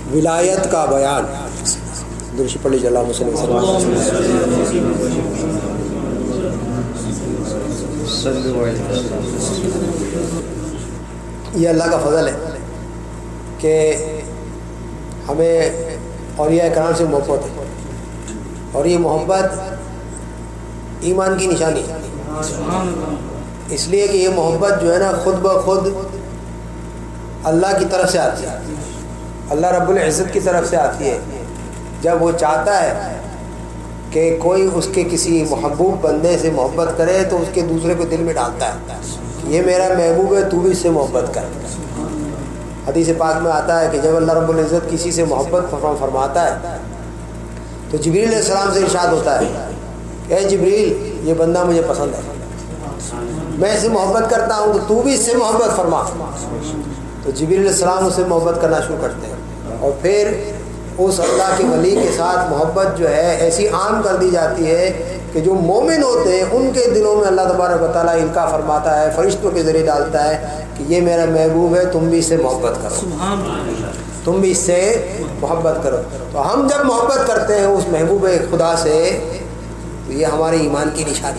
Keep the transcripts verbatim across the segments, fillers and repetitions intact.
ولایت کا بیان. درشی پڑھ لیجیے. اللہم صلی اللہ علیہ وسلم. یہ اللہ کا فضل ہے کہ ہمیں اولیاء کرام سے محبت ہے، اور یہ محبت ایمان کی نشانی ہے. اس لیے کہ یہ محبت جو ہے نا خود بخود اللہ کی طرف سے آتی ہے، اللہ رب العزت کی طرف سے آتی ہے. جب وہ چاہتا ہے کہ کوئی اس کے کسی محبوب بندے سے محبت کرے تو اس کے دوسرے کو دل میں ڈالتا ہے یہ میرا محبوب ہے، تو بھی اس سے محبت کر. حدیث پاک میں آتا ہے کہ جب اللہ رب العزت کسی سے محبت فرماتا ہے تو جبریل علیہ السلام سے ارشاد ہوتا ہے کہ اے جبریل، یہ بندہ مجھے پسند ہے، میں اس سے محبت کرتا ہوں، تو تو بھی اس سے محبت فرما. تو جبریل علیہ السلام اس سے محبت کرنا شروع کرتے ہیں، اور پھر اس اللہ کے ولی کے ساتھ محبت جو ہے ایسی عام کر دی جاتی ہے کہ جو مومن ہوتے ہیں ان کے دلوں میں اللہ تبارک و تعالیٰ ان کا فرماتا ہے، فرشتوں کے ذریعے ڈالتا ہے کہ یہ میرا محبوب ہے، تم بھی اس سے محبت کرو، تم بھی اس سے محبت کرو. تو ہم جب محبت کرتے ہیں اس محبوب خدا سے تو یہ ہمارے ایمان کی نشانی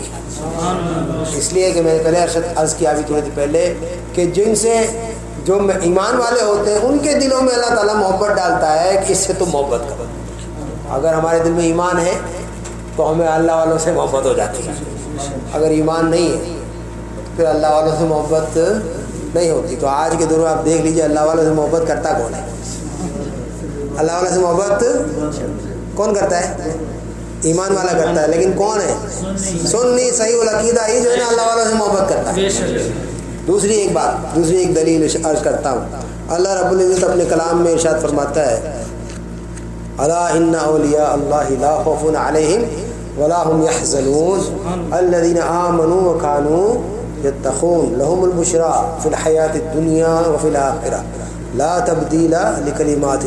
ہے. اس لیے کہ میں نے پہلے عرض کیا بھی تھوڑی دیر پہلے کہ جن سے جو ایمان والے ہوتے ہیں ان کے دلوں میں اللہ تعالیٰ محبت ڈالتا ہے کہ اس سے تم محبت کرو. اگر ہمارے دل میں ایمان ہے تو ہمیں اللہ والوں سے محبت ہو جاتی ہے، اگر ایمان نہیں ہے تو پھر اللہ والوں سے محبت نہیں ہوتی. تو آج کے دور میں آپ دیکھ لیجیے اللہ والوں سے محبت کرتا کون ہے؟ اللہ والوں سے محبت کون کرتا ہے؟ ایمان والا کرتا ہے. لیکن کون ہے؟ سنی صحیح العقیدہ ہی جو ہے نا اللہ والوں سے محبت کرتا ہے. دوسری ایک بات، دوسری ایک دلیل عرض کرتا ہوں. اللہ رب العزت اپنے کلام میں ارشاد فرماتا ہے الا ان اولیاء اللہ لا خوف علیہم ولا هم يحزنون الذين آمنوا وكانوا يتقون لهم البشرى في الحیاة الدنیا وفي الآخرة لا تبدیل لکلمات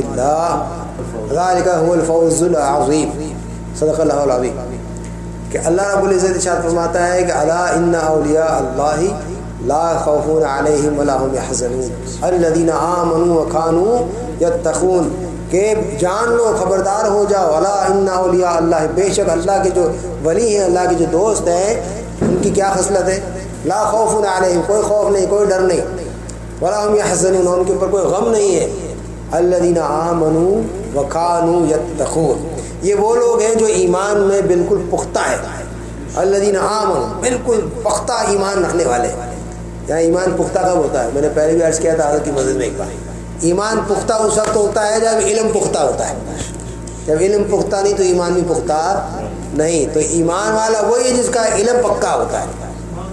اللہ ذلك هو الفوز العظیم. صدق اللہ العظیم. کہ اللہ رب العزت ارشاد فرماتا ہے کہ الا ان اولیاء اللہ لا خوف علیہم ولا هم يحزنون الذين آمنوا وكانوا يتقون. کہ جان لو، خبردار ہو جاؤ، الا ان اولیاء اللہ، بے شک اللہ کے جو ولی ہیں، اللہ کے جو دوست ہیں، ان کی کیا خصلت ہے؟ لا خوف علیہم، کوئی خوف نہیں، کوئی ڈر نہیں، ولا هم يحزنون، ان کے اوپر کوئی غم نہیں ہے. الذين آمنوا وكانوا يتقون، یہ وہ لوگ ہیں جو ایمان میں بالکل پختہ ہیں. الذين آمنوا، بالکل پختہ ایمان رکھنے والے. یہاں ایمان پختہ کب ہوتا ہے؟ میں نے پہلے بھی عرض کیا تھا حضرت کی مسجد میں ایک بار. ایمان پختہ اس وقت ہوتا ہے جب علم پختہ ہوتا ہے. جب علم پختہ نہیں تو ایمان بھی پختہ نہیں. تو ایمان والا وہی ہے جس کا علم پکا ہوتا ہے.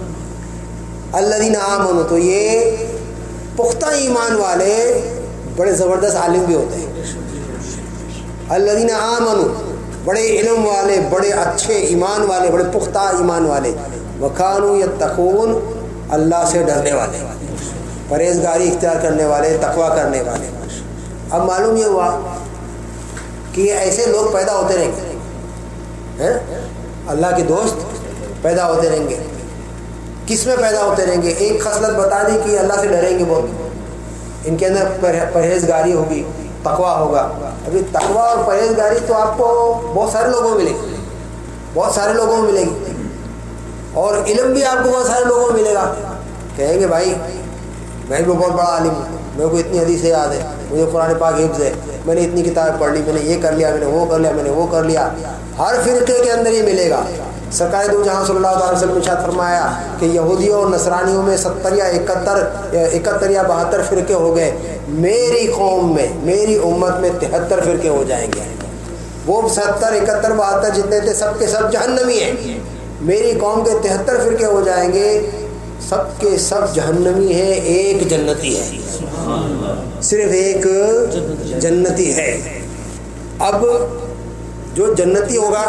الذین آمنوا، تو یہ پختہ ایمان والے بڑے زبردست عالم بھی ہوتے ہیں. الذین آمنوا، بڑے علم والے، بڑے اچھے ایمان والے، بڑے پختہ ایمان والے. وکانوا یتقون، اللہ سے ڈرنے والے، پرہیزگاری اختیار کرنے والے، تقویٰ کرنے والے. اب معلوم یہ ہوا کہ یہ ایسے لوگ پیدا ہوتے رہیں گے، اللہ کے دوست پیدا ہوتے رہیں گے. کس میں پیدا ہوتے رہیں گے؟ ایک خصلت بتا دی کہ اللہ سے ڈریں گے بہت، ان کے اندر پرہیزگاری ہوگی، تقویٰ ہوگا. ابھی تقویٰ اور پرہیزگاری تو آپ کو بہت سارے لوگوں میں ملے گی، بہت سارے لوگوں میں ملے گی. اور علم بھی آپ کو بہت سارے لوگوں میں ملے گا. کہیں گے بھائی میں بھی بہت بڑا عالم ہوں، میرے کو اتنی حدیثیں یاد ہے، مجھے قرآن پاک حفظ ہے، میں نے اتنی کتابیں پڑھ لی، میں نے یہ کر لیا، میں نے وہ کر لیا، میں نے وہ کر لیا. ہر فرقے کے اندر یہ ملے گا. سرکار دو جہاں صلی اللہ علیہ وسلم نے ارشاد فرمایا کہ یہودیوں اور نصرانیوں میں ستر یا اکہتر اکہتر یا بہتر فرقے ہو گئے، میری قوم میں، میری امت میں تہتر فرقے ہو جائیں گے. وہ ستر اکہتر بہتر جتنے تھے سب کے سب جہنمی ہیں. میری قوم کے تہتر فرقے ہو جائیں گے، سب کے سب جہنمی ہیں، ایک جنتی ہے، صرف ایک جنتی ہے. اب جو جنتی ہوگا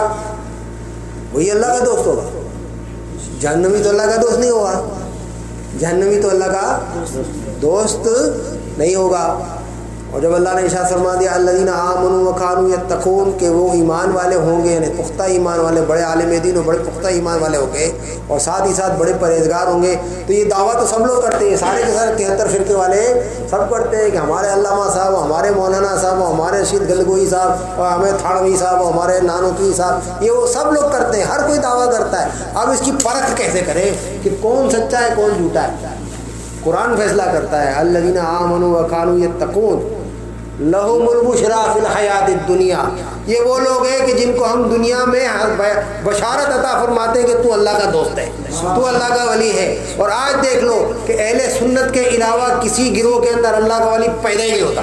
وہی اللہ کا دوست ہوگا. جہنمی تو اللہ کا دوست نہیں ہوگا، جہنمی تو اللہ کا دوست نہیں ہوگا. اور جب اللہ نے ارشاد فرما دیا الذین آمنوا وکانوا یتقون کہ وہ ایمان والے ہوں گے، یعنی پختہ ایمان والے، بڑے عالم دین اور بڑے پختہ ایمان والے ہوں گے اور ساتھ ہی ساتھ بڑے پرہیزگار ہوں گے، تو یہ دعویٰ تو سب لوگ کرتے ہیں، سارے کے سارے تہتر فرقے والے سب کرتے ہیں کہ ہمارے علامہ صاحب، ہمارے مولانا صاحب، ہمارے رشید گلگوئی صاحب، اور ہمیں تھاڑوی صاحب، ہمارے نانوتوی صاحب، یہ وہ سب لوگ کرتے ہیں، ہر کوئی دعویٰ کرتا ہے۔ اب اس کی پرکھ کیسے کریں کہ کون سچا ہے کون جھوٹا ہے؟ قرآن فیصلہ کرتا ہے الذین آمنوا وکانوا یتقون لہم البشری فی الحیات الدنیا، یہ وہ لوگ ہیں کہ جن کو ہم دنیا میں بشارت عطا فرماتے ہیں کہ تو اللہ کا دوست ہے، تو اللہ کا ولی ہے۔ اور آج دیکھ لو کہ اہل سنت کے علاوہ کسی گروہ کے اندر اللہ کا ولی پیدا ہی نہیں ہوتا،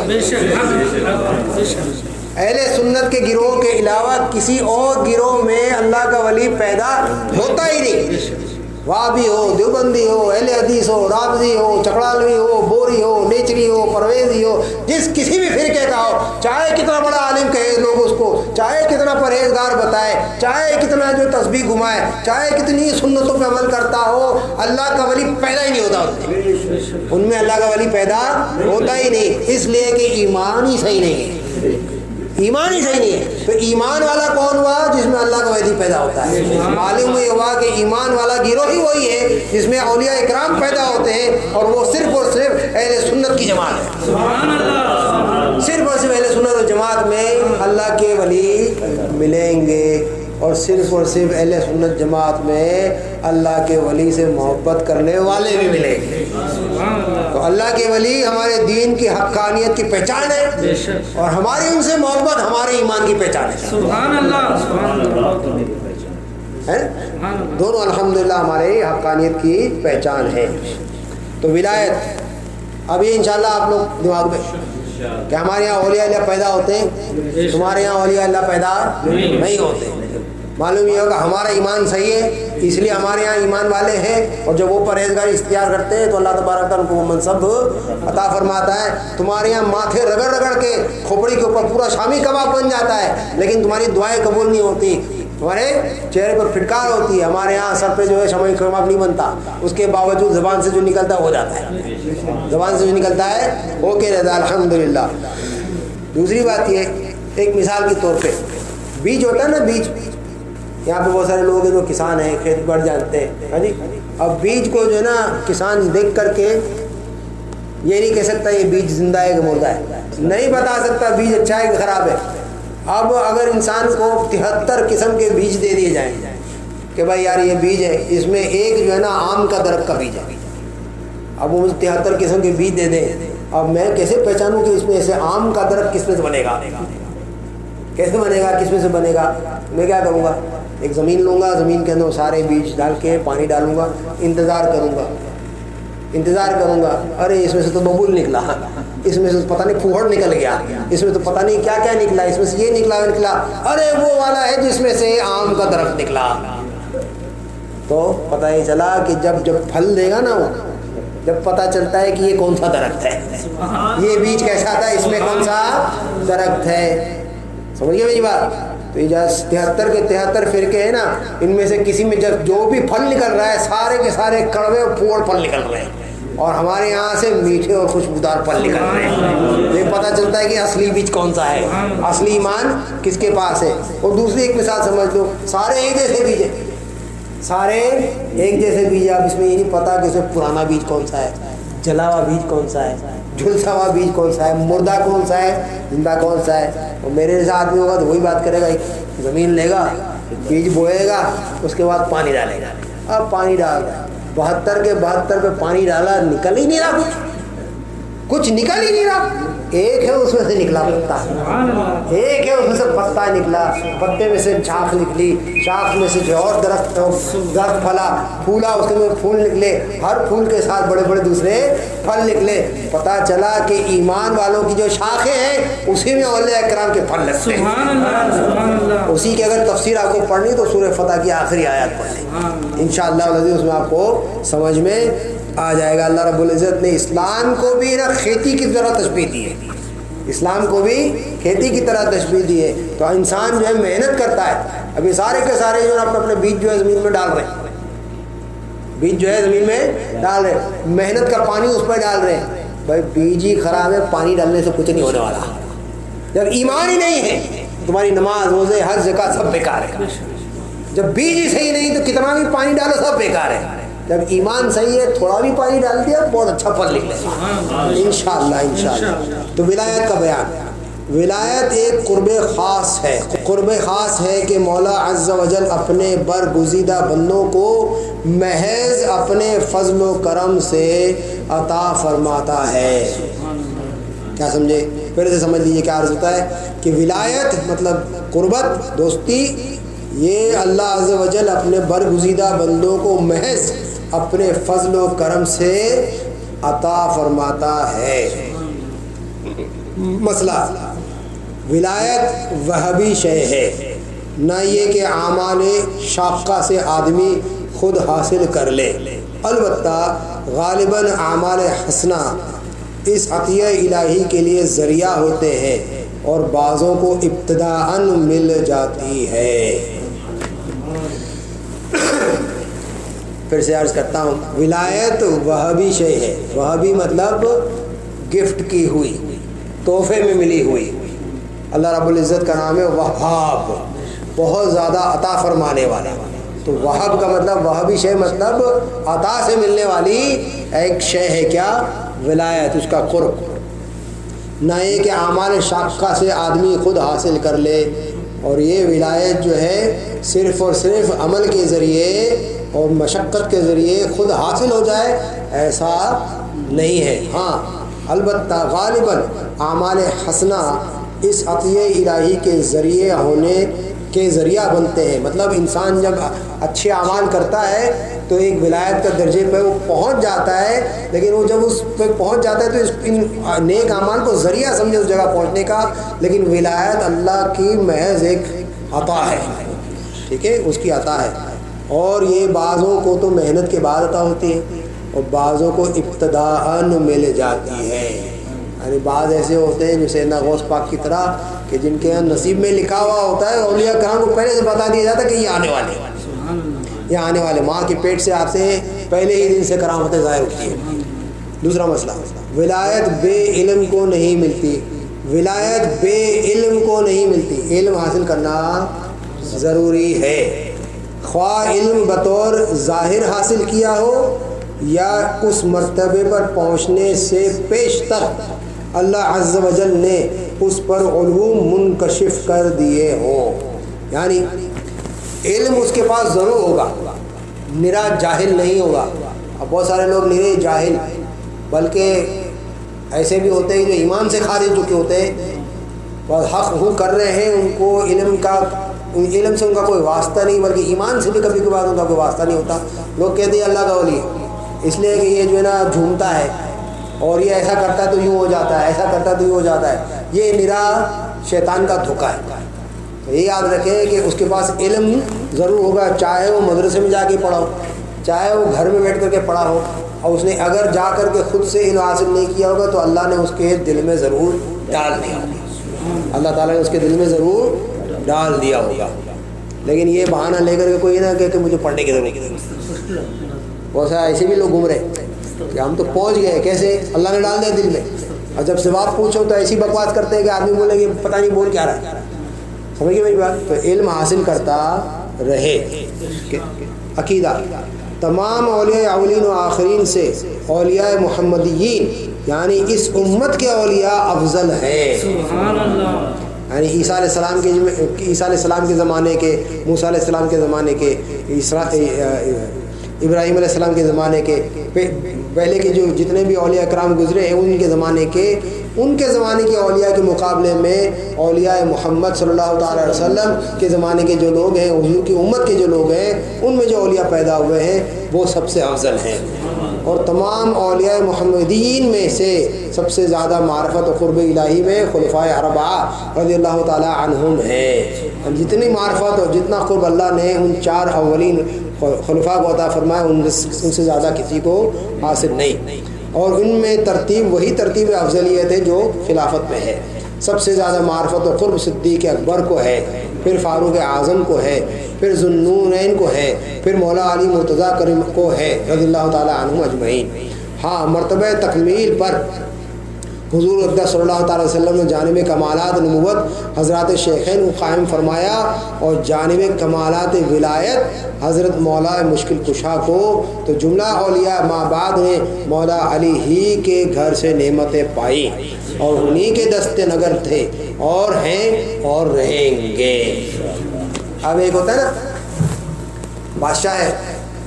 اہل سنت کے گروہ کے علاوہ کسی اور گروہ میں اللہ کا ولی پیدا ہوتا ہی نہیں، وہابی ہو، دیوبندی ہو، اہل حدیث ہو، رافضی ہو، چکڑالوی ہو، بوری ہو، نیچری ہو، پرویزی ہو، جس کسی بھی فرقے کا ہو، چاہے کتنا بڑا عالم کہے لوگ اس کو، چاہے کتنا پرہیزگار بتائے، چاہے کتنا جو تسبیح گھمائے، چاہے کتنی سنتوں پہ عمل کرتا ہو، اللہ کا ولی پیدا ہی نہیں ہوتا ان میں، اللہ کا ولی پیدا ہوتا ہی نہیں، اس لیے کہ ایمان ہی صحیح نہیں ہے، ایمان ہی صحیح نہیں ہے۔ تو ایمان والا کون ہوا؟ جس میں اللہ کا ولی پیدا ہوتا ہے۔ معلوم یہ ہوا کہ ایمان والا گروہ ہی وہی ہے جس میں اولیاء اکرام پیدا ہوتے ہیں، اور وہ صرف اور صرف اہل سنت کی جماعت ہے، صرف اور صرف اہل سنت اور جماعت میں اللہ کے ولی ملیں گے، اور صرف اور صرف اہل سنت جماعت میں اللہ کے ولی سے محبت کرنے والے بھی ملیں گے۔ تو اللہ کے ولی ہمارے دین کی حقانیت کی پہچان ہے، اور ہماری ان سے محبت ہمارے ایمان کی پہچان ہے۔ سبحان اللہ، سبحان اللہ، دونوں الحمدللہ ہمارے حقانیت کی پہچان ہے۔ تو ولایت اب یہ انشاءاللہ آپ لوگ دماغ میں کہ ہمارے یہاں اولیاء اللہ پیدا ہوتے ہیں، تمہارے یہاں اولیاء اللہ پیدا نہیں ہوتے۔ معلوم یہ ہوگا ہمارا ایمان صحیح ہے، اس لیے ہمارے یہاں ایمان والے ہیں، اور جب وہ پرہیزگاری اختیار کرتے ہیں تو اللہ تبارک تعالیٰ ان کو وہ منصب عطا فرماتا ہے۔ تمہارے یہاں ماتھے رگڑ رگڑ کے کھوپڑی کے اوپر پورا شامی کباب بن جاتا ہے، لیکن تمہاری دعائیں قبول نہیں ہوتی، تمہارے چہرے پر پھٹکار ہوتی ہے۔ ہمارے یہاں سر پہ جو ہے شمع کباب نہیں بنتا، اس کے باوجود زبان سے جو نکلتا ہے ہو جاتا ہے، زبان سے جو نکلتا ہے ہو کے رہتا ہے الحمدللہ۔ دوسری بات یہ، ایک مثال کے طور پہ بیج ہوتا ہے نا، بیج، یہاں پہ بہت سارے لوگ ہیں جو کسان ہیں، کھیت بڑھ جانتے ہیں، ہاں جی، اب بیج کو جو ہے نا کسان دیکھ کر کے یہ نہیں کہہ سکتا یہ بیج زندہ ہے کہ مردہ ہے، نہیں بتا سکتا بیج اچھا ہے کہ خراب ہے۔ اب اگر انسان کو تہتر قسم کے بیج دے دیے جائیں کہ بھائی یار یہ بیج ہے، اس میں ایک جو ہے نا آم کا درخت کا بیج ہے، اب وہ مجھے تہتر قسم کے بیج دے دیں، اب میں کیسے پہچانوں کہ اس میں سے آم کا درخت کس میں سے بنے گا، کیسے بنے گا، کس میں سے بنے گا؟ میں کیا کروں گا؟ ایک زمین لوں گا، زمین کے اندر سارے بیج ڈال کے پانی ڈالوں گا، انتظار کروں گا انتظار کروں گا ارے اس میں سے تو ببول نکلا، اس میں سے پتہ نہیں پھوڑ نکل گیا، اس میں تو پتہ نہیں کیا کیا نکلا، اس میں سے یہ نکلا نکلا ارے وہ والا ہے جس میں سے آم کا درخت نکلا۔ تو پتہ ہی چلا کہ جب جب پھل دے گا نا، وہ جب پتہ چلتا ہے کہ یہ کون سا درخت ہے، یہ بیج کیسا تھا، اس میں کون سا درخت ہے۔ سمجھ گئے میری بات؟ تو یہ تہتر کے تہتر فرقے ہیں نا، ان میں سے کسی میں جب جو بھی پھل نکل رہا ہے سارے کے سارے کڑوے اور پھوڑ پھل نکل رہے ہیں، اور ہمارے یہاں سے میٹھے اور خوشبودار پھل نکل رہے ہیں۔ یہ پتہ چلتا ہے کہ اصلی بیج کون سا ہے، اصلی ایمان کس کے پاس ہے۔ اور دوسری ایک مثال سمجھ لو، سارے ایک جیسے بیج ہیں، سارے ایک جیسے بیج ہے، اب اس میں یہ نہیں پتا کہ اس میں پرانا بیج کون سا ہے، جلا ہوا بیج کون سا ہے، جھلسا ہوا بیج کون سا ہے، مردہ کون سا ہے، زندہ کون سا ہے۔ اور میرے جیسا آدمی ہوگا تو وہی بات کرے گا، زمین لے گا، بیج بوئے گا، اس کے بعد پانی ڈالے گا، اب پانی ڈال رہا ہے، بہتر کے بہتر پہ پانی ڈالا، نکل ہی نہیں رہا، کچھ کچھ نکل ہی نہیں رہا۔ ایک ہے اس میں سے نکلا پتا، ایک ہے اس میں سے پتا نکلا، پتے میں سے شاخ نکلی، شاخ میں سے جو اور درخت درخت پھلا پھولا، اس کے میں پھول نکلے، ہر پھول کے ساتھ بڑے بڑے دوسرے پھل نکلے۔ پتا چلا کہ ایمان والوں کی جو شاخیں ہیں اسی میں اولیاء اکرام کے پھل لگتے ہیں۔ اسی کی اگر تفسیر آپ کو پڑھنی تو سورہ فتح کی آخری آیات پڑھ لیں، انشاءاللہ اس میں آپ کو سمجھ میں آ جائے گا۔ اللہ رب العزت نے اسلام کو بھی نا کھیتی کی طرح تشبیہ دی ہے، اسلام کو بھی کھیتی کی طرح تشبیہ دی ہے۔ تو انسان جو ہے محنت کرتا ہے، ابھی سارے کے سارے جو ہے اپنے اپنے بیج جو ہے زمین میں ڈال رہے ہیں، بیج جو ہے زمین میں ڈال رہے ہیں، محنت کا پانی اس پہ ڈال رہے ہیں، بھائی بیج ہی خراب ہے، پانی ڈالنے سے کچھ نہیں ہونے والا. جب ایمان ہی نہیں ہے تمہاری نماز روزے حج زکات سب بیکار ہے. جب بیج ہی صحیح نہیں تو کتنا بھی پانی ڈالو سب بیکار ہے. جب ایمان صحیح ہے تھوڑا بھی پانی ڈال دیا بہت اچھا پھل نکلے گا انشاءاللہ انشاءاللہ. تو ولایت کا بیان. ولایت ایک قرب خاص ہے. قرب خاص ہے کہ مولا عز و جل اپنے برگزیدہ بندوں کو محض اپنے فضل و کرم سے عطا فرماتا ہے. کیا سمجھے؟ پھر سے سمجھ لیجیے کیا عرض ہوتا ہے کہ ولایت مطلب قربت، دوستی، یہ اللہ عز و جل اپنے برگزیدہ بندوں کو محض اپنے فضل و کرم سے عطا فرماتا ہے. مسئلہ ولایت وہبی شے ہے، نہ یہ کہ اعمال شاقہ سے آدمی خود حاصل کر لے. البتہ غالباً اعمال حسنہ اس عطیہ الہی کے لیے ذریعہ ہوتے ہیں اور بعضوں کو ابتداءً مل جاتی ہے. پھر سے عرض کرتا ہوں، ولایت وہبی شے ہے. وہبی مطلب گفٹ کی ہوئی، تحفے میں ملی ہوئی. اللہ رب العزت کا نام ہے وہاب، بہت زیادہ عطا فرمانے والا. تو وہب کا مطلب وہبی شے مطلب عطا سے ملنے والی ایک شے ہے کیا؟ ولایت، اس کا قرب. نہ یہ کہ اعمال شاقہ سے آدمی خود حاصل کر لے، اور یہ ولایت جو ہے صرف اور صرف عمل کے ذریعے اور مشقت کے ذریعے خود حاصل ہو جائے ایسا نہیں ہے. ہاں البتہ غالباً اعمال حسنہ اس عطیہ الہی کے ذریعے ہونے کے ذریعہ بنتے ہیں. مطلب انسان جب اچھے اعمال کرتا ہے تو ایک ولایت کا درجے پہ وہ پہنچ جاتا ہے، لیکن وہ جب اس پہ پہنچ جاتا ہے تو اس ان نیک اعمال کو ذریعہ سمجھے اس جگہ پہنچنے کا. لیکن ولایت اللہ کی محض ایک عطا ہے، ٹھیک ہے، اس کی عطا ہے. اور یہ بعضوں کو تو محنت کے بعد عطا ہوتی ہے اور بعضوں کو ابتداءً مل جاتی ہے. یعنی بعض ایسے ہوتے ہیں جیسے سیدنا غوث پاک کی طرح کہ جن کے نصیب میں لکھا ہوا ہوتا ہے، اولیاء کرام کو پہلے سے بتا دیا جاتا ہے کہ یہ آنے والے یہ آنے والے ماں کے پیٹ سے آتے ہیں، پہلے ہی دن سے کرامتیں ظاہر ہوتی ہیں. دوسرا مسئلہ، ولایت بے علم کو نہیں ملتی. ولایت بے علم کو نہیں ملتی. علم حاصل کرنا ضروری ہے، خواہ علم بطور ظاہر حاصل کیا ہو یا اس مرتبے پر پہنچنے سے پیشتر اللہ عز و جل نے اس پر علوم منکشف کر دیے ہوں. یعنی علم اس کے پاس ضرور ہوگا، نرا جاہل نہیں ہوگا. اب بہت سارے لوگ نرے جاہل، بلکہ ایسے بھی ہوتے ہیں جو ایمان سے خارج چکے ہوتے ہیں اور حق ہو کر رہے ہیں، ان کو علم کا علم سے ان کا کوئی واسطہ نہیں، بلکہ ایمان سے بھی کبھی کبھار ان کا کوئی واسطہ نہیں ہوتا. لوگ کہتے ہیں اللہ کا ولی اس لیے کہ یہ جو ہے نا جھومتا ہے اور یہ ایسا کرتا ہے تو یوں ہو جاتا ہے، ایسا کرتا ہے تو یوں ہو جاتا ہے. یہ نرا شیطان کا دھوکہ ہے. تو یہ یاد رکھیں کہ اس کے پاس علم ضرور ہوگا، چاہے وہ مدرسے میں جا کے پڑھا ہو، چاہے وہ گھر میں بیٹھ کر کے پڑھا ہو، اور اس نے اگر جا کر کے خود سے علم حاصل نہیں کیا ہوگا تو اللہ نے اس کے دل میں ضرور ڈال دیا ہوگا، اللہ تعالیٰ نے اس کے دل میں ضرور ڈال دیا ہوگا. لیکن یہ بہانہ لے کر کے کوئی نہ کہ مجھے پڑھنے کی ضرورت ہے. بہت سارے ایسے بھی لوگ گھوم رہے کہ ہم تو پہنچ گئے، کیسے؟ اللہ نے ڈال دیا دل میں. اور جب ثواب پوچھو تو ایسی بکواس کرتے ہیں کہ آدمی بولے کہ پتہ نہیں بول کیا رہا ہے. سمجھ گئے میری بات؟ تو علم حاصل کرتا رہے. عقیدہ، تمام اولیاء اولین و آخرین سے اولیاء محمدیین یعنی اس امت کے اولیاء افضل ہیں. سبحان اللہ. یعنی عیسیٰ علیہ السلام کے عیسیٰ علیہ السلام کے زمانے کے، موسیٰ علیہ السلام کے زمانے کے، ابراہیم علیہ السلام کے زمانے کے، پہلے کے جو جتنے بھی اولیاء کرام گزرے ہیں ان کے زمانے کے ان کے زمانے کے اولیاء کے مقابلے میں اولیاء محمد صلی اللہ تعالی علیہ وسلم کے زمانے کے جو لوگ ہیں، حضور کی امت کے جو لوگ ہیں، ان میں جو اولیاء پیدا ہوئے ہیں وہ سب سے افضل ہیں. اور تمام اولیاء محمدین میں سے سب سے زیادہ معرفت و قرب الہی میں خلفائے اربعہ رضی اللہ تعالی عنہم ہیں. جتنی معرفت اور جتنا قرب اللہ نے ان چار اولین خلفاء کو عطا فرمایا ان سے زیادہ کسی کو حاصل نہیں. اور ان میں ترتیب وہی ترتیب افضلیت ہے جو خلافت میں ہے. سب سے زیادہ معرفت و قرب صدیق اکبر کو ہے، پھر فاروق اعظم کو ہے، پھر ذوالنورین کو ہے، پھر مولا علی مرتضیٰ کریم کو ہے رضی اللہ تعالی عنہم اجمعین. ہاں مرتبہ تکمیل پر حضور اقدس صلی اللہ تعالی وسلم نے جانب کمالات نبوت حضرات شیخین کو قائم فرمایا اور جانب کمالات ولایت حضرت مولا مشکل کشا کو، تو جملہ اولیاء ماں بعد نے مولا علی ہی کے گھر سے نعمتیں پائی اور انہی کے دست نگر تھے اور ہیں اور رہیں گے۔ اب ایک ہوتا ہے نا بادشاہ ہے،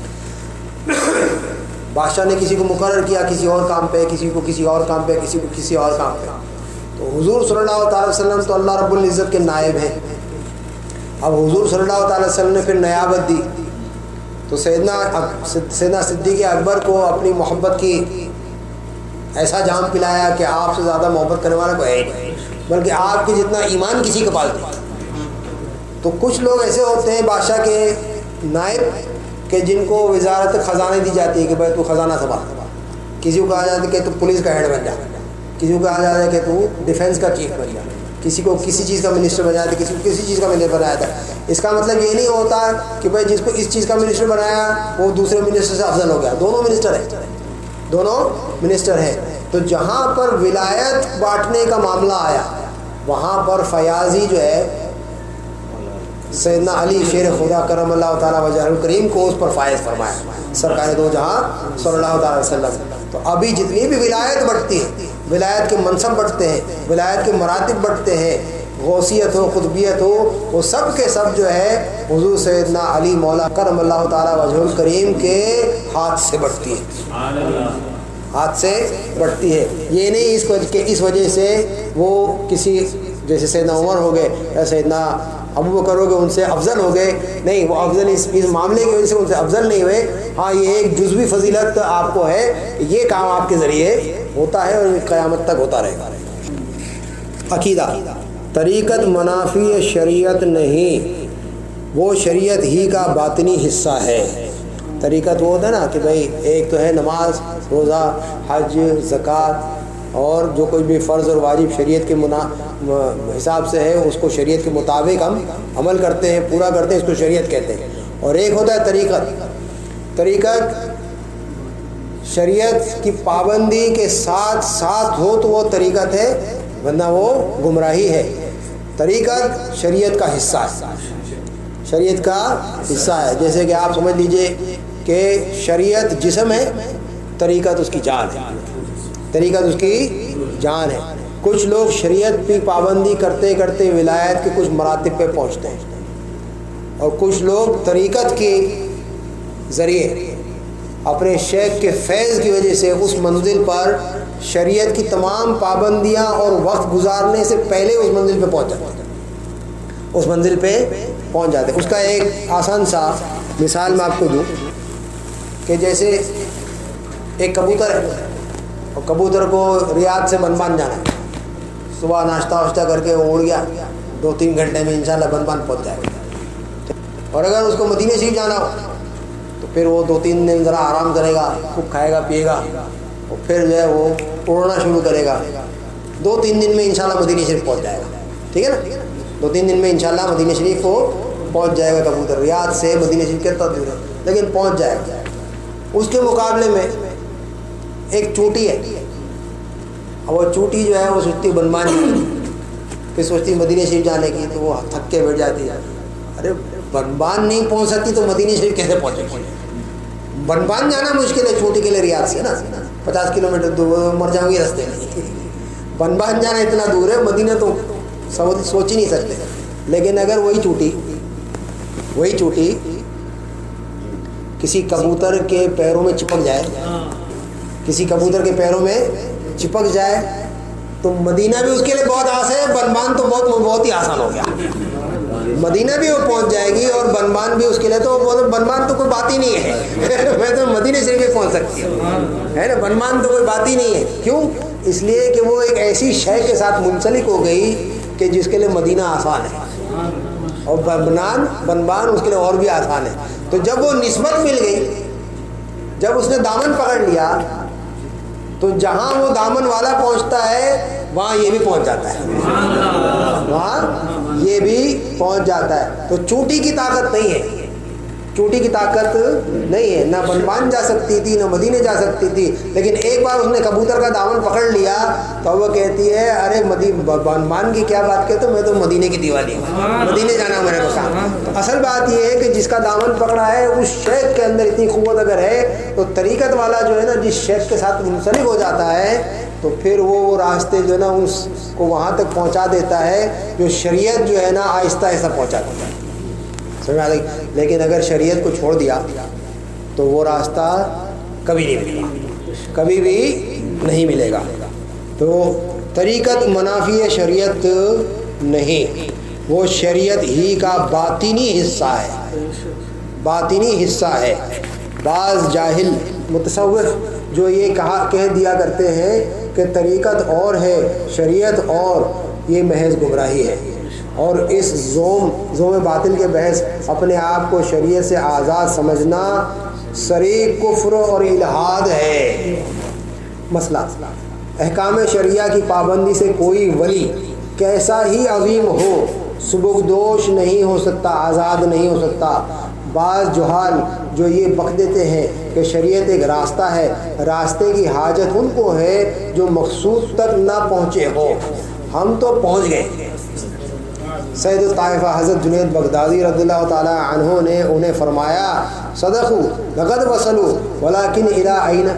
بادشاہ نے کسی کو مقرر کیا کسی اور کام پہ، کسی کو کسی اور کام پہ، کسی کو کسی اور کام پہ، تو حضور صلی اللہ تعالی وسلم تو اللہ رب العزت کے نائب ہیں۔ اب حضور صلی اللہ تعالی وسلم نے پھر نیابت دی، تو سیدنا سیدنا صدیق اکبر کو اپنی محبت کی ایسا جام پلایا کہ آپ سے زیادہ محبت کرنے والا کوئی ہے نہیں، بلکہ آپ کے جتنا ایمان کسی کے پاس نہیں۔ تو کچھ لوگ ایسے ہوتے ہیں بادشاہ کے نائب کہ جن کو وزارت خزانے دی جاتی ہے کہ بھائی تو خزانہ سنبھال، کسی کو کہا جاتا ہے کہ تو پولیس کا ہیڈ بن جا، کسی کو کہا جاتا ہے کہ تو ڈیفینس کا چیف بن جا، کسی کو کسی چیز کا منسٹر بنایا تھا، کسی کو کسی چیز کا منسٹر بنایا تھا۔ اس کا مطلب یہ نہیں ہوتا کہ بھائی جس کو اس چیز کا منسٹر بنایا وہ دوسرے منسٹر سے افضل ہو گیا، دونوں منسٹر ہیں، دونوں منسٹر ہیں۔ تو جہاں پر ولایت بانٹنے کا معاملہ آیا وہاں پر فیاضی جو ہے سیدنا علی شیر خدا کرم اللہ تعالیٰ وجہ الکریم کو اس پر فائز فرمایا سرکار دو جہاں صلی اللہ تعالی وسلم۔ تو ابھی جتنی بھی ولایت بڑھتی ہے، ولایت کے منصب بڑھتے ہیں، ولایت کے مراتب بڑھتے ہیں، غوثیت ہو قطبیت ہو، وہ سب کے سب جو ہے حضور سیدنا علی مولا کرم اللہ تعالیٰ وجہ الکریم کے ہاتھ سے بڑھتی ہے، ہاتھ سے بڑھتی ہے۔ یہ نہیں اس وجہ کہ اس وجہ سے وہ کسی جیسے سیدنا عمر ہو گئے یا سیدنا ابو بکر ہو گئے ان سے افضل ہو گئے، نہیں، وہ افضل اس اس معاملے کی وجہ سے ان سے افضل نہیں ہوئے۔ ہاں یہ ایک جزوی فضیلت آپ کو ہے، یہ کام آپ کے ذریعے ہوتا ہے اور قیامت تک ہوتا رہے گا۔ عقیدہ طریقت منافی شریعت نہیں، وہ شریعت ہی کا باطنی حصہ ہے۔ طریقت وہ ہوتا ہے نا کہ بھائی ایک تو ہے نماز، روزہ، حج، زکوٰۃ اور جو کوئی بھی فرض اور واجب شریعت کے منا حساب سے ہے اس کو شریعت کے مطابق ہم عمل کرتے ہیں، پورا کرتے ہیں، اس کو شریعت کہتے ہیں۔ اور ایک ہوتا ہے طریقت، طریقت شریعت کی پابندی کے ساتھ ساتھ ہو تو وہ طریقت ہے، ورنہ وہ گمراہی ہے۔ طریقت شریعت کا حصہ ہے، شریعت کا حصہ ہے۔ جیسے کہ آپ سمجھ لیجئے کہ شریعت جسم ہے، طریقت اس کی جان ہے، طریقت اس کی جان ہے۔ کچھ لوگ شریعت کی پابندی کرتے کرتے ولایت کے کچھ مراتب پہ پہنچتے ہیں، اور کچھ لوگ طریقت کے ذریعے اپنے شیخ کے فیض کی وجہ سے اس منزل پر شریعت کی تمام پابندیاں اور وقت گزارنے سے پہلے اس منزل پہ پہنچ جاتے ہیں، اس منزل پہ پہنچ جاتے ہیں۔ اس کا ایک آسان سا مثال میں آپ کو دوں کہ جیسے ایک کبوتر ہے اور کبوتر کو ریاض سے بنبان جانا ہے، صبح ناشتہ واشتہ کر کے وہ اڑ گیا، دو تین گھنٹے میں انشاءاللہ بنبان پہنچ جائے گا۔ اور اگر اس کو مدینہ شریف جانا ہو تو پھر وہ دو تین دن ذرا آرام کرے گا، خوب کھائے گا پیے گا، اور پھر جو ہے وہ اڑنا شروع کرے گا۔ دو تین دن میں انشاءاللہ مدینہ شریف پہنچ جائے گا، ٹھیک ہے نا؟ دو تین دن میں انشاءاللہ مدینہ شریف کو پہنچ جائے گا کبوتر۔ ریاض سے مدینہ شریف کتنا دور ہے لیکن پہنچ جائے گا۔ اس کے مقابلے میں ایک چونٹی ہے، اور وہ چونٹی جو ہے وہ سوچتی بنبان جانے کی، پھر سوچتی مدینہ شریف جانے کی، تو وہ تھک کے بیٹھ جاتی ہے۔ ارے بنبان نہیں پہنچ سکتی تو مدینہ شریف کیسے پہنچے گی؟ بنبان جانا مشکل ہے چونٹی کے لیے ریاض سے نا، پچاس کلو میٹر دور، مر جاؤں گی رستے میں۔ بنبان جانا اتنا دور ہے، مدینہ تو سوچ ہی نہیں سکتے۔ لیکن اگر وہی چونٹی وہی چونٹی کسی کبوتر کے پیروں میں چپک جائے، کسی کبوتر کے پیروں میں چپک جائے تو مدینہ بھی اس کے لیے بہت آسان ہے، بنبان تو بہت بہت ہی آسان ہو گیا۔ مدینہ بھی وہ پہنچ جائے گی اور بنبان بھی اس کے لیے، تو بنبان تو کوئی بات ہی نہیں ہے، میں تو مدینہ شریف میں پہنچ سکتی ہوں، ہے نا؟ بنبان تو کوئی بات ہی نہیں ہے۔ کیوں؟ اس لیے کہ وہ ایک ایسی شے کے ساتھ منسلک ہو گئی کہ جس کے لیے مدینہ آسان ہے، اور بنبان بنبان اس کے لیے اور بھی آسان ہے۔ تو جب وہ نسبت مل گئی، جب اس نے دامن پکڑ لیا، تو جہاں وہ دامن والا پہنچتا ہے وہاں یہ بھی پہنچ جاتا ہے، وہاں یہ بھی پہنچ جاتا ہے۔ تو چونٹی کی طاقت نہیں ہے چوٹی کی طاقت نہیں ہے، نہ بنمان جا سکتی تھی نہ مدینے جا سکتی تھی، لیکن ایک بار اس نے کبوتر کا دامن پکڑ لیا تو وہ کہتی ہے ارے بنمان کی کیا بات کہتے ہو، میں تو مدینے کی دیوالی ہوں، مدینے جانا میرے کو کام۔ اصل بات یہ ہے کہ جس کا دامن پکڑا ہے اس شیخ کے اندر اتنی قوت اگر ہے تو طریقت والا جو ہے نا جس شیخ کے ساتھ منسلک ہو جاتا ہے تو پھر وہ وہ راستے جو ہے نا اس کو وہاں تک پہنچا دیتا ہے جو شریعت جو ہے نا آہستہ آہستہ پہنچا دیتا ہے، سمجھ آ گئی۔ لیکن اگر شریعت کو چھوڑ دیا تو وہ راستہ کبھی نہیں ملے گا، کبھی بھی نہیں ملے گا۔ تو طریقت منافی شریعت نہیں، وہ شریعت ہی کا باطنی حصہ ہے، باطنی حصہ ہے۔ بعض جاہل متصوف جو یہ کہا کہہ دیا کرتے ہیں کہ طریقت اور ہے شریعت اور، یہ محض گمراہی ہے، اور اس زوم زوم باطل کے بحث اپنے آپ کو شریعت سے آزاد سمجھنا صریح کفر اور الحاد ہے۔ مسئلہ احکام شریعہ کی پابندی سے کوئی ولی کیسا ہی عظیم ہو سبکدوش نہیں ہو سکتا، آزاد نہیں ہو سکتا۔ بعض جہال جو یہ بک دیتے ہیں کہ شریعت ایک راستہ ہے، راستے کی حاجت ان کو ہے جو مقصود تک نہ پہنچے ہو، ہم تو پہنچ گئے۔ سید الطائفہ حضرت جنید بغدادی رضی اللہ تعالی عنہ نے انہیں فرمایا صدقوا لقد وصلوا ولكن الى اين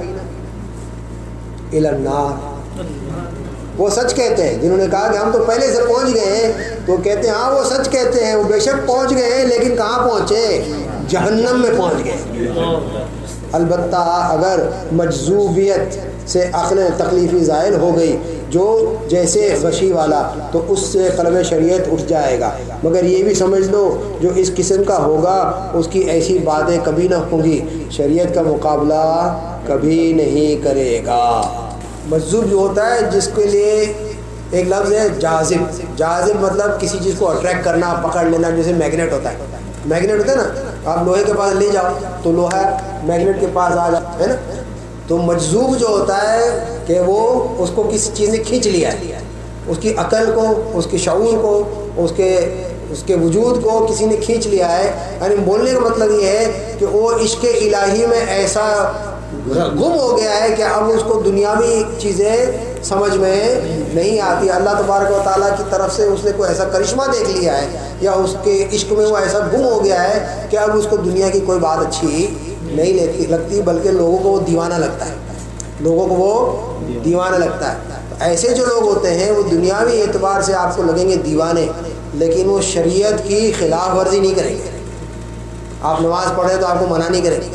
الى النار۔ وہ سچ کہتے ہیں، جنہوں نے کہا کہ ہم تو پہلے سے پہنچ گئے ہیں، تو کہتے ہیں ہاں وہ سچ کہتے ہیں، وہ بے شک پہنچ گئے ہیں، لیکن کہاں پہنچے؟ جہنم میں پہنچ گئے۔ البتہ اگر مجذوبیت سے عقل تکلیفی زائل ہو گئی جو جیسے غشی والا تو اس سے قلب شریعت اٹھ جائے گا، مگر یہ بھی سمجھ لو جو اس قسم کا ہوگا اس کی ایسی باتیں کبھی نہ ہوں گی، شریعت کا مقابلہ کبھی نہیں کرے گا۔ مجذوب جو ہوتا ہے جس کے لیے ایک لفظ ہے جاذب، جاذب مطلب کسی چیز کو اٹریکٹ کرنا، پکڑ لینا، جیسے میگنیٹ ہوتا ہے، میگنیٹ ہوتا ہے نا، آپ لوہے کے پاس لے جاؤ تو لوہا میگنیٹ کے پاس آ جاتا ہے نا۔ تو مجذوب جو ہوتا ہے کہ وہ اس کو کسی چیز نے کھینچ لیا ہے، اس کی عقل کو، اس کے شعور کو، اس کے اس کے وجود کو کسی نے کھینچ لیا ہے۔ یعنی بولنے کا مطلب یہ ہے کہ وہ عشق الہی میں ایسا گم ہو گیا ہے کہ اب اس کو دنیاوی چیزیں سمجھ میں نہیں آتی، اللہ تبارک و تعالیٰ کی طرف سے اس نے کوئی ایسا کرشمہ دیکھ لیا ہے یا اس کے عشق میں وہ ایسا گم ہو گیا ہے کہ اب اس کو دنیا کی کوئی بات اچھی نہیں لیتی لگتی، بلکہ لوگوں کو وہ دیوانہ لگتا ہے، لوگوں کو وہ دیوانہ لگتا ہے۔ تو ایسے جو لوگ ہوتے ہیں وہ دنیاوی اعتبار سے آپ کو لگیں گے دیوانے، لیکن وہ شریعت کی خلاف ورزی نہیں کریں گے۔ آپ نماز پڑھیں تو آپ کو منع نہیں کریں گے،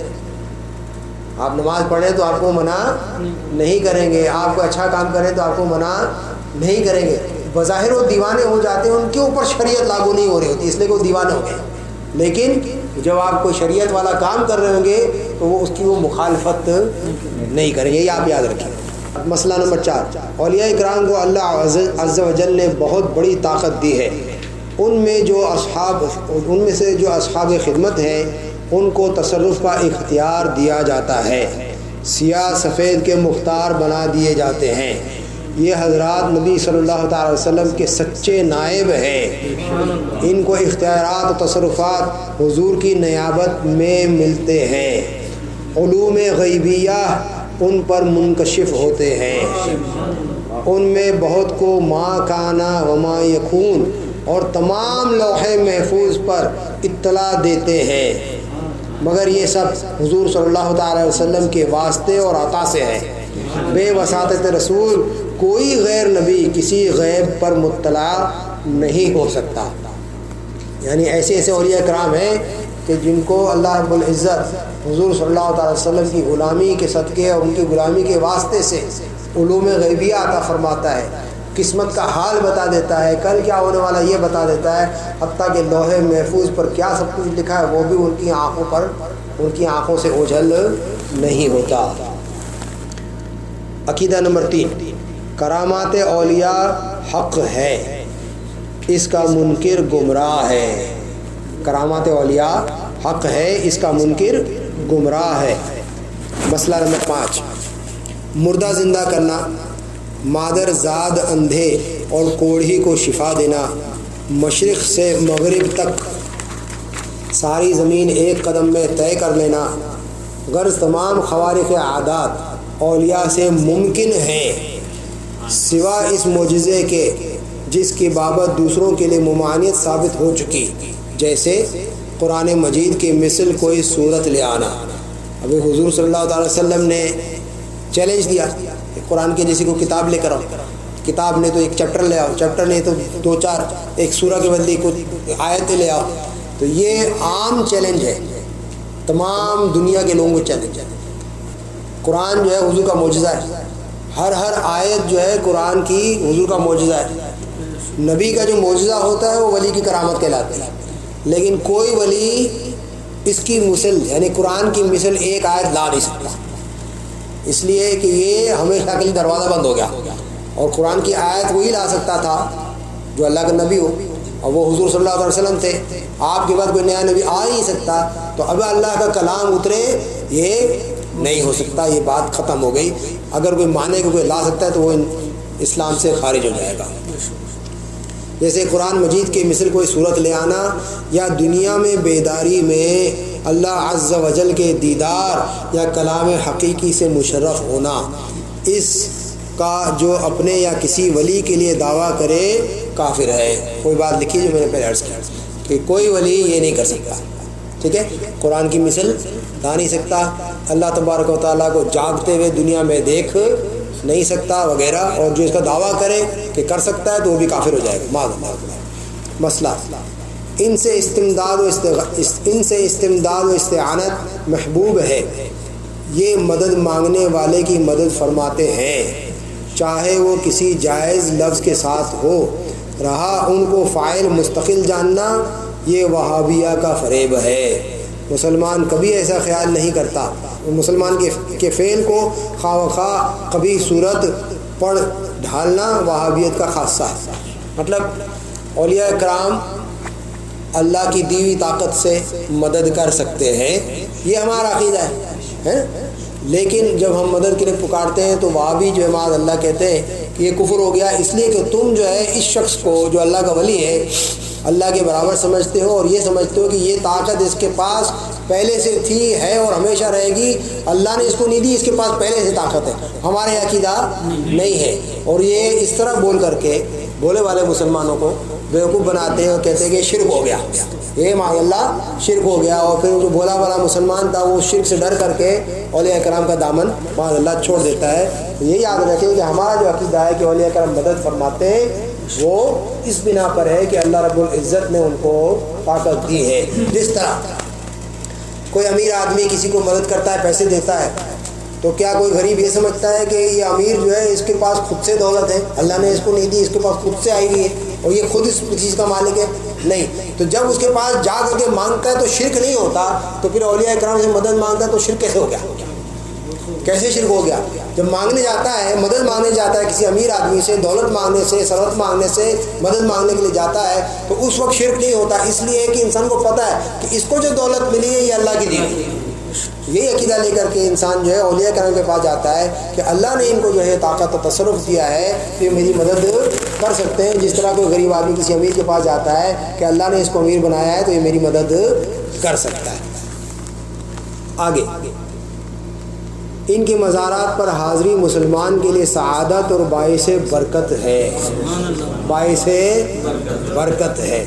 آپ نماز پڑھیں تو آپ کو منع نہیں کریں گے، آپ کو اچھا کام کریں تو آپ کو منع نہیں کریں گے۔ بظاہر وہ دیوانے ہو جاتے ہیں، ان کے اوپر شریعت لاگو نہیں ہو رہی ہوتی، اس لیے وہ دیوانے ہو گئے، لیکن جب آپ کوئی شریعت والا کام کر رہے ہوں گے تو وہ اس کی وہ مخالفت نہیں کریں گے، یہ آپ یاد رکھیں۔ مسئلہ نمبر چار، اولیاء اکرام کو اللہ عز و جل نے بہت بڑی طاقت دی ہے، ان میں جو اصحاب ان میں سے جو اصحاب خدمت ہیں ان کو تصرف کا اختیار دیا جاتا ہے، سیاہ سفید کے مختار بنا دیے جاتے ہیں۔ یہ حضرات نبی صلی اللہ تعالی وسلم کے سچے نائب ہیں، ان کو اختیارات و تصرفات حضور کی نیابت میں ملتے ہیں، علوم غیبیہ ان پر منکشف ہوتے ہیں، ان میں بہت کو ما کانا وما یکون اور تمام لوح محفوظ پر اطلاع دیتے ہیں، مگر یہ سب حضور صلی اللہ تعالی وسلم کے واسطے اور عطا سے ہے۔ بے وساطت رسول کوئی غیر نبی کسی غیب پر مطلع نہیں ہو سکتا۔ یعنی ایسے ایسے اولیاء کرام ہیں کہ جن کو اللہ رب العزت حضور صلی اللہ تعالی وسلم کی غلامی کے صدقے اور ان کی غلامی کے واسطے سے علوم غیبیہ عطا فرماتا ہے، قسمت کا حال بتا دیتا ہے، کل کیا ہونے والا یہ بتا دیتا ہے، حتیٰ کہ لوح محفوظ پر کیا سب کچھ لکھا ہے وہ بھی ان کی آنکھوں پر ان کی آنکھوں سے اوجھل نہیں ہوتا۔ عقیدہ نمبر تین، کرامات اولیاء حق ہے، اس کا منکر گمراہ ہے۔ کرامات اولیاء حق ہے، اس کا منکر گمراہ ہے۔ مسئلہ نمبر پانچ، مردہ زندہ کرنا، مادر زاد اندھے اور کوڑھی کو شفا دینا، مشرق سے مغرب تک ساری زمین ایک قدم میں طے کر لینا غرض تمام خوارق عادات اولیاء سے ممکن ہے، سوا اس معجزے کے جس کی بابت دوسروں کے لیے ممانعت ثابت ہو چکی، جیسے قرآن مجید کی مثل کوئی صورت لے آنا۔ ابھی حضور صلی اللہ تعالی وسلم نے چیلنج دیا کہ قرآن کے جیسی کو کتاب لے کر آؤ، کتاب نے تو ایک چیپٹر لے آؤ، چیپٹر نے تو دو چار ایک سورہ کے بدلے کچھ آیتیں لے آؤ۔ تو یہ عام چیلنج ہے، تمام دنیا کے لوگوں کو چیلنج ہے۔ قرآن جو ہے حضور کا معجزہ ہے، ہر ہر آیت جو ہے قرآن کی حضور کا معجزہ ہے۔ نبی کا جو معجزہ ہوتا ہے وہ ولی کی کرامت کہلاتی ہے، لیکن کوئی ولی اس کی مثل یعنی قرآن کی مثل ایک آیت لا نہیں سکتا، اس لیے کہ یہ ہمیشہ کے لیے دروازہ بند ہو گیا۔ اور قرآن کی آیت وہی لا سکتا تھا جو اللہ کا نبی ہو، اور وہ حضور صلی اللہ علیہ وسلم تھے۔ آپ کے بعد کوئی نیا نبی آ ہی نہیں سکتا، تو اب اللہ کا کلام اترے یہ نہیں ہو سکتا، یہ بات ختم ہو گئی۔ اگر کوئی مانے کہ کوئی لا سکتا ہے تو وہ اسلام سے خارج ہو جائے گا۔ جیسے قرآن مجید کے مثل کوئی صورت لے آنا یا دنیا میں بیداری میں اللہ عز و جل کے دیدار یا کلام حقیقی سے مشرف ہونا، اس کا جو اپنے یا کسی ولی کے لیے دعویٰ کرے کافر ہے۔ کوئی بات لکھی جو میں نے پہلے عرض کیا کہ کوئی ولی یہ نہیں کر سکتا، ٹھیک ہے، قرآن کی مثل لا نہیں سکتا، اللہ تبارک و تعالیٰ کو جاگتے ہوئے دنیا میں دیکھ نہیں سکتا وغیرہ، اور جو اس کا دعویٰ کرے کہ کر سکتا ہے تو وہ بھی کافر ہو جائے گا۔ معاذ اللہ۔ مسئلہ ان سے استمداد و استغ... ان سے استمداد و استعانت محبوب ہے، یہ مدد مانگنے والے کی مدد فرماتے ہیں، چاہے وہ کسی جائز لفظ کے ساتھ ہو۔ رہا ان کو فاعل مستقل جاننا، یہ وہابیہ کا فریب ہے۔ مسلمان کبھی ایسا خیال نہیں کرتا، مسلمان کے کے فعل کو خواہ وخواہ کبھی صورت پڑھ ڈھالنا وہابیت کا خاصہ ہے۔ مطلب اولیاء کرام اللہ کی دی ہوئی طاقت سے مدد کر سکتے ہیں، یہ ہمارا عقیدہ ہے، لیکن جب ہم مدد کے لیے پکارتے ہیں تو وہابی جو ہے معاذ اللہ کہتے ہیں کہ یہ کفر ہو گیا، اس لیے کہ تم جو ہے اس شخص کو جو اللہ کا ولی ہے اللہ کے برابر سمجھتے ہو، اور یہ سمجھتے ہو کہ یہ طاقت اس کے پاس پہلے سے تھی ہے اور ہمیشہ رہے گی، اللہ نے اس کو نہیں دی، اس کے پاس پہلے سے طاقت ہے، ہمارے عقیدہ نہیں ہے۔ اور یہ اس طرح بول کر کے بولے والے مسلمانوں کو بیوقوف بناتے ہیں اور کہتے ہیں کہ شرک ہو گیا، یہ معاذ اللہ شرک ہو گیا، اور پھر جو بولا والا مسلمان تھا وہ شرک سے ڈر کر کے اولیاء کرام کا دامن معاذ اللہ چھوڑ دیتا ہے۔ یہ یاد رکھیں کہ ہمارا جو عقیدہ ہے کہ اولیاء کرام مدد فرماتے ہیں وہ اس بنا پر ہے کہ اللہ رب العزت نے ان کو طاقت دی ہے۔ جس طرح کوئی امیر آدمی کسی کو مدد کرتا ہے، پیسے دیتا ہے، تو کیا کوئی غریب یہ سمجھتا ہے کہ یہ امیر جو ہے اس کے پاس خود سے دولت ہے، اللہ نے اس کو نہیں دی، اس کے پاس خود سے آئی ہوئی ہے اور یہ خود اس چیز کا مالک ہے؟ نہیں۔ تو جب اس کے پاس جا کر کے مانگتا ہے تو شرک نہیں ہوتا، تو پھر اولیاء کرام سے مدد مانگتا ہے تو شرک کیسے ہو گیا؟ کیسے شرک ہو گیا؟ جب مانگنے جاتا ہے، مدد مانگنے جاتا ہے کسی امیر آدمی سے، دولت مانگنے سے، ثروت مانگنے سے مدد مانگنے کے لیے جاتا ہے تو اس وقت شرک نہیں ہوتا، اس لیے کہ انسان کو پتہ ہے کہ اس کو جو دولت ملی ہے یہ اللہ کی دی ہوئی ہے۔ یہی عقیدہ لے کر کے انسان جو ہے اولیاء کرام کے پاس جاتا ہے کہ اللہ نے ان کو جو ہے طاقت و تصرف دیا ہے کہ میری مدد کر سکتے ہیں۔ جس طرح کوئی غریب آدمی کسی امیر کے پاس جاتا ہے کہ اللہ نے اس کو امیر بنایا ہے تو یہ میری مدد کر سکتا ہے۔ آگے ان کی مزارات پر حاضری مسلمان کے لیے سعادت اور باعث برکت ہے، باعث برکت ہے۔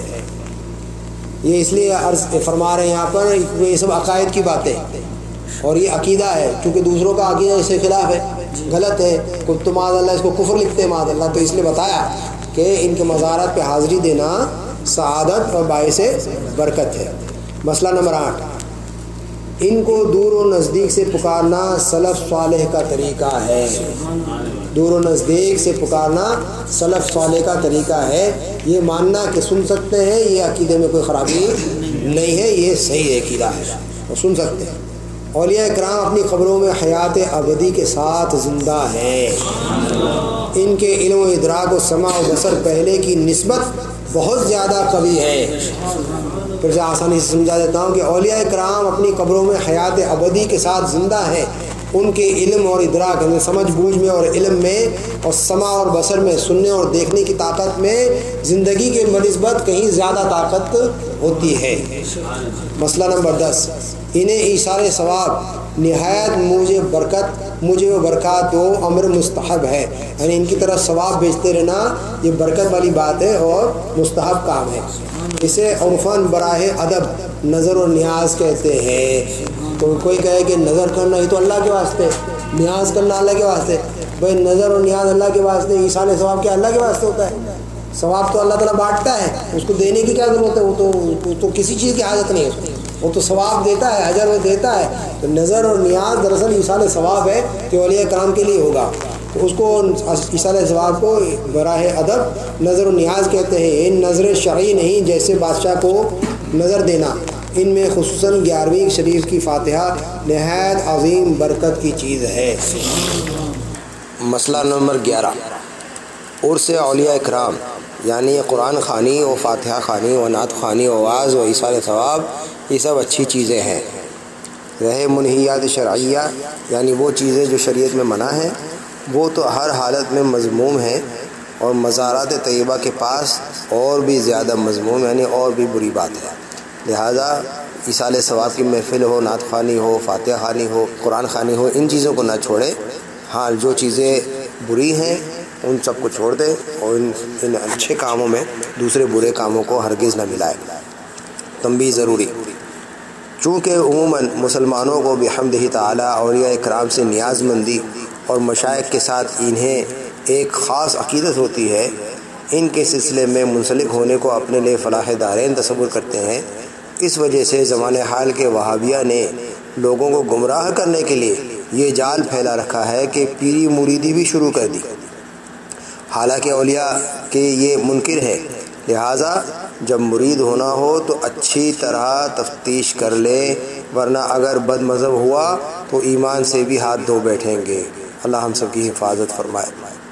یہ اس لیے عرض فرما رہے ہیں یہاں پر یہ سب عقائد کی باتیں، اور یہ عقیدہ ہے، چونکہ دوسروں کا عقیدہ اس کے خلاف ہے، غلط ہے، تو معاذ اللہ اس کو کفر لکھتے ہیں معاذ اللہ، تو اس لیے بتایا کہ ان کے مزارات پہ حاضری دینا سعادت اور باعث برکت ہے۔ مسئلہ نمبر آٹھ، ان کو دور و نزدیک سے پکارنا سلف صالح کا طریقہ ہے۔ دور و نزدیک سے پکارنا سلف صالح کا طریقہ ہے، یہ ماننا کہ سن سکتے ہیں، یہ عقیدے میں کوئی خرابی نہیں ہے، یہ صحیح عقیدہ ہے اور سن سکتے ہیں۔ اولیاء کرام اپنی قبروں میں حیات ابدی کے ساتھ زندہ ہیں، ان کے علم و ادراک و سمع و بصر پہلے کی نسبت بہت زیادہ قوی ہے۔ پھر سے آسانی سے سمجھا دیتا ہوں کہ اولیاء کرام اپنی قبروں میں حیات ابدی کے ساتھ زندہ ہیں، ان کے علم اور ادراک یعنی سمجھ بوجھ میں اور علم میں اور سمع اور بصر میں، سننے اور دیکھنے کی طاقت میں زندگی کے بنسبت کہیں زیادہ طاقت ہوتی ہے۔ مسئلہ نمبر دس، انہیں ایثار ثواب نہایت مجھے برکت مجھے و برکات و امر مستحب ہے، یعنی ان کی طرف ثواب بھیجتے رہنا یہ برکت والی بات ہے اور مستحب کام ہے۔ اسے عرفاً براہ ادب نظر و نیاز کہتے ہیں۔ تو کوئی کہے کہ نظر کرنا یہ تو اللہ کے واسطے، نیاز کرنا اللہ کے واسطے، بھائی نظر و نیاز اللہ کے واسطے، ایثار ثواب کیا اللہ کے واسطے ہوتا ہے؟ ثواب تو اللہ تعالیٰ بانٹتا ہے، اس کو دینے کی کیا ضرورت ہے؟ وہ تو وہ تو کسی چیز کی حاجت نہیں ہے اس کو، وہ تو ثواب دیتا ہے، اجر وہ دیتا ہے۔ تو نظر اور نیاز دراصل ایثار ثواب ہے کہ اولیاء کرام کے لیے ہوگا، تو اس کو ایثار ثواب کو براہ ادب نظر و نیاز کہتے ہیں۔ ان نظر شرعی نہیں جیسے بادشاہ کو نظر دینا، ان میں خصوصاً گیارہویں شریف کی فاتحہ نہایت عظیم برکت کی چیز ہے۔ مسئلہ نمبر گیارہ، عرس اولیاء اکرام یعنی قرآن خوانی و فاتحہ خوانی و نعت خوانی و وعظ و ایثار ثواب، یہ سب اچھی چیزیں ہیں۔ رہے منہیات شرعیہ یعنی وہ چیزیں جو شریعت میں منع ہیں، وہ تو ہر حالت میں مذموم ہیں، اور مزارات طیبہ کے پاس اور بھی زیادہ مذموم یعنی اور بھی بری بات ہے۔ لہذا ایصال ثواب کی محفل ہو، نعت خوانی ہو، فاتحہ خوانی ہو، قرآن خوانی ہو، ان چیزوں کو نہ چھوڑے۔ ہاں جو چیزیں بری ہیں ان سب کو چھوڑ دے، اور ان ان اچھے کاموں میں دوسرے برے کاموں کو ہرگز نہ ملائے۔ تنبیہ ضروری، چونکہ عموماً مسلمانوں کو بحمدہ تعالی اولیاء اکرام سے نیاز مندی اور مشائخ کے ساتھ انہیں ایک خاص عقیدت ہوتی ہے، ان کے سلسلے میں منسلک ہونے کو اپنے لیے فلاح دارین تصور کرتے ہیں۔ اس وجہ سے زمان حال کے وہابیہ نے لوگوں کو گمراہ کرنے کے لیے یہ جال پھیلا رکھا ہے کہ پیری مریدی بھی شروع کر دی، حالانکہ اولیاء کے یہ منکر ہے۔ لہٰذا جب مرید ہونا ہو تو اچھی طرح تفتیش کر لے، ورنہ اگر بد مذہب ہوا تو ایمان سے بھی ہاتھ دھو بیٹھیں گے۔ اللہ ہم سب کی حفاظت فرمائے۔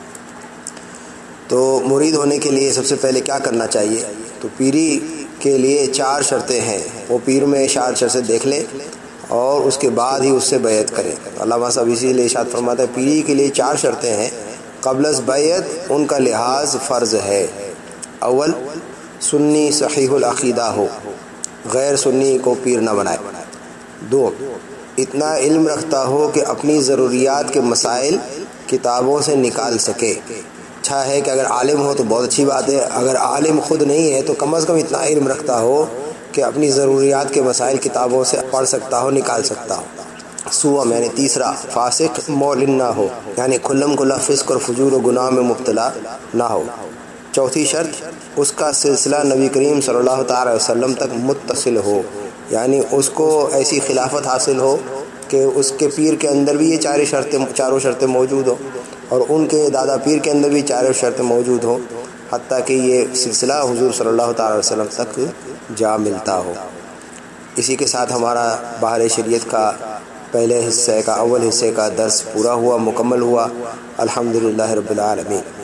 تو مرید ہونے کے لیے سب سے پہلے کیا کرنا چاہیے؟ تو پیری کے لیے چار شرطیں ہیں، وہ پیر میں چار شرطیں دیکھ لیں اور اس کے بعد ہی اس سے بیعت کریں۔ علامہ صاحب اسی لیے ارشاد فرماتا ہے پیری کے لیے چار شرطیں ہیں، قبل از بیعت ان کا لحاظ فرض ہے۔ اول، سنی صحیح العقیدہ ہو، غیر سنی کو پیر نہ بنائے۔ دو، اتنا علم رکھتا ہو کہ اپنی ضروریات کے مسائل کتابوں سے نکال سکے۔ اچھا ہے کہ اگر عالم ہو تو بہت اچھی بات ہے، اگر عالم خود نہیں ہے تو کم از کم اتنا علم رکھتا ہو کہ اپنی ضروریات کے مسائل کتابوں سے پڑھ سکتا ہو، نکال سکتا ہو۔ سوم یعنی تیسرا، فاسق مولن نہ ہو، یعنی کھلم کھلا فسق اور فجور و گناہ میں مبتلا نہ ہو۔ چوتھی شرط، اس کا سلسلہ نبی کریم صلی اللہ تعالی وسلم تک متصل ہو، یعنی اس کو ایسی خلافت حاصل ہو کہ اس کے پیر کے اندر بھی یہ چاروں شرطیں چاروں شرطیں موجود ہوں، اور ان کے دادا پیر کے اندر بھی چاروں شرطیں موجود ہوں، حتیٰ کہ یہ سلسلہ حضور صلی اللہ تعالی وسلم تک جا ملتا ہو۔ اسی کے ساتھ ہمارا بہار شریعت کا پہلے حصے کا اول حصے کا درس پورا ہوا، مکمل ہوا۔ الحمدللہ رب العالمین۔